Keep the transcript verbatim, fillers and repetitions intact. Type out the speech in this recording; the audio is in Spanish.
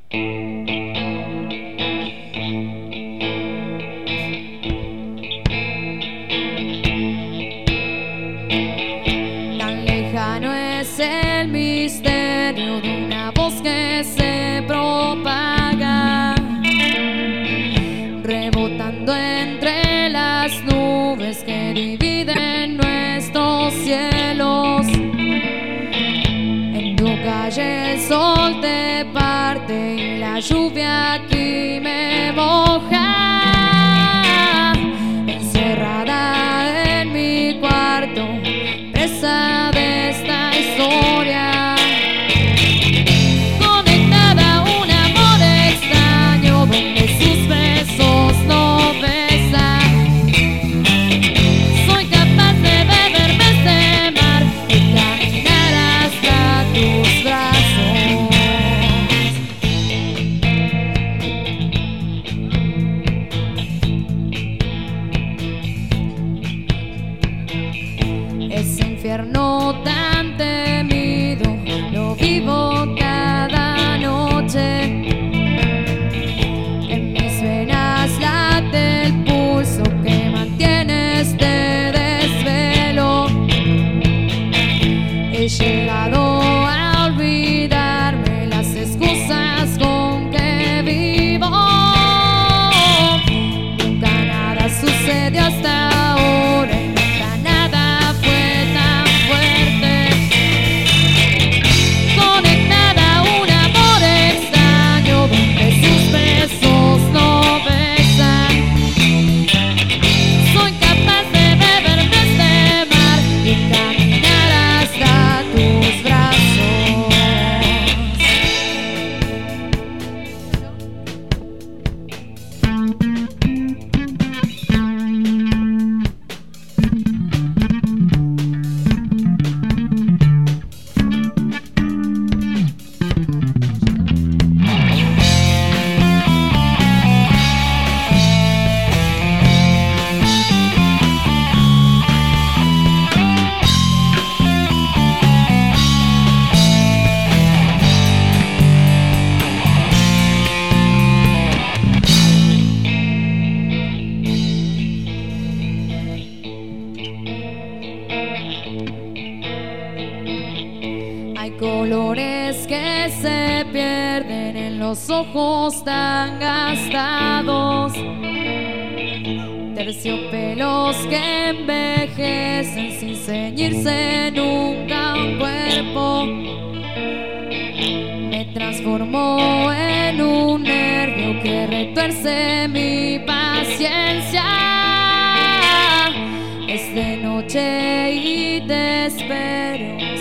Tan lejano es el misterio de una voz que se propaga, rebotando entre las nubes que dividen nuestros cielos. En tu calle el sol te parte y la lluvia aquí me moja, encerrada en mi cuarto, presa de esta historia, conectada a un amor extraño donde sus besos no besan. Soy capaz de beberme este mar y caminar hasta tus brazos. Ese infierno tan temido lo vivo cada noche. En mis venas late el pulso que mantiene este desvelo. He llegado a olvidarme las excusas con que vivo. Nunca nada sucedió hasta ahora. Hay colores que se pierden en los ojos tan gastados, terciopelos que envejecen sin ceñirse nunca un cuerpo. Me transformó en un nervio que retuerce mi paciencia. Es de noche y te espero